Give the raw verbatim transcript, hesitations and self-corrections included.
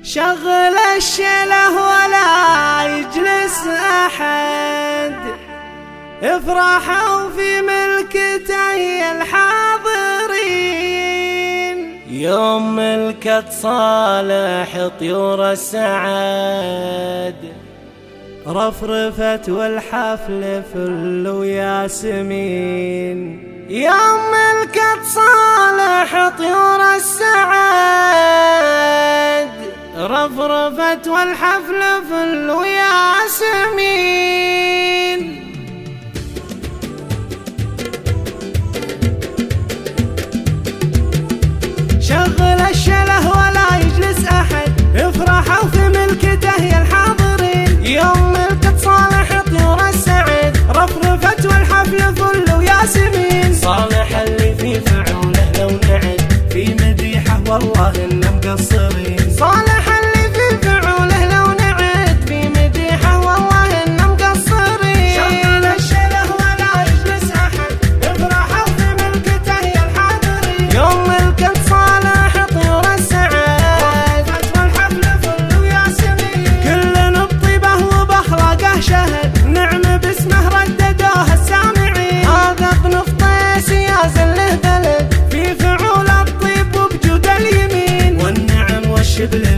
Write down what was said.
شغل الشله ولا يجلس أحد، افرحوا في ملكتي الحاضرين. يوم ملكة صالح طيور السعد، رفرفت والحفل فل وياسمين. يوم ملكة صالح طيور السعد، رفرفت والحفل فل وياسمين. شغل الشله ولا يجلس أحد، افرحوا في ملكته يا الحاضرين. يوم ملكة صالح طيور السعد، رفرفت والحفل فل وياسمين. صالح اللي في فعوله لو نعد، في مديحه والله إنه مقصرين. صالح اللي في فعوله لو نعد، في مديحه والله إنه مقصرين. شغل الشله ولا يجلس أحد، افرحوا في ملكته يا الحاضرين. يوم ملكة صالح طيور السعد، رفرفت والحفل فل وياسمين. كل بطيبه وبأخلاقه شهد، نعم باسمه رددوه السامعين. هذا ابن فطيس يا زله بلد، في فعول الطيب وبجود اليمين. والنعم والشبل